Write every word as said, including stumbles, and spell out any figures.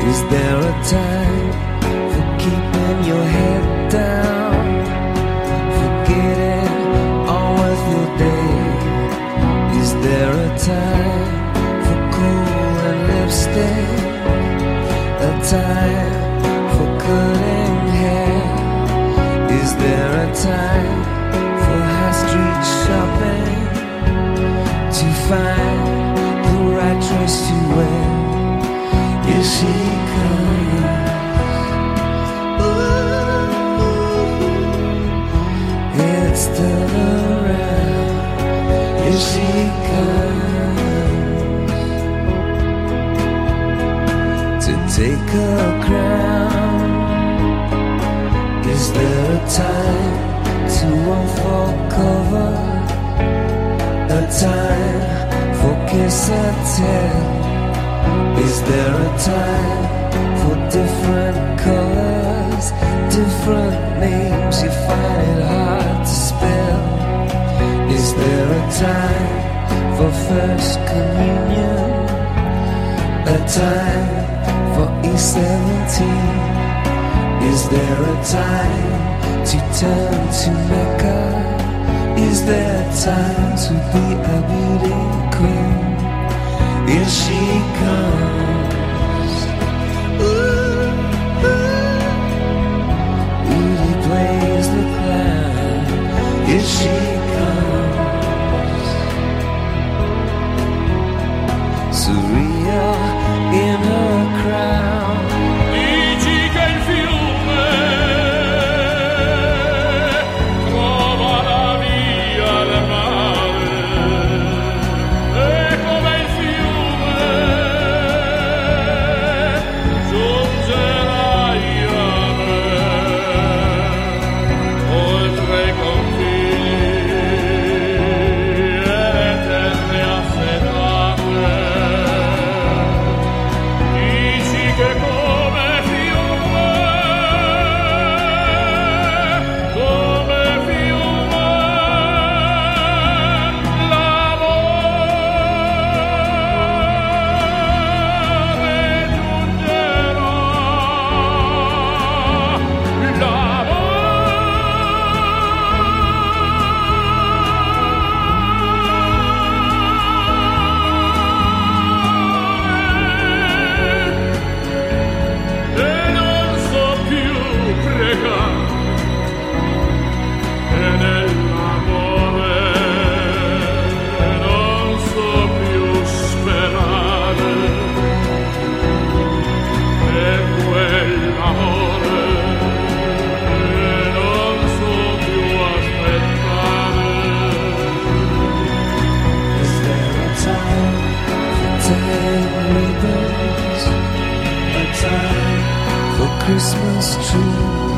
Is there a time for keeping your head down, forgetting all worth your day? Is there a time for cool and lipstick, a time for cutting hair? Is there a time for high street shopping, to find the right dress to wear? Here she comes, ooh, it's still around. Here she comes to take her crown. Is there a time to unfold cover, a time for kiss and tell? Is there a time for different colors, different names you find it hard to spell? Is there a time for first communion, a time for E seventeen? Is there a time to turn to Mecca? Is there time to be a beauty queen? Here she comes, ooh, ooh, Rudy plays the clown. Here she comes, surreal in her crown. Dici che il fiume trova la via al mare, e come il fiume giungerai a me, oltre i confini e le terre assetate. Dici che come fiume, come fiume, l'amore giungerà, l'amore. E non so più pregare, e nell'amore non so più sperare, e quell'amore non so più aspettare. Is there a time for tying ribbons, a time for Christmas trees?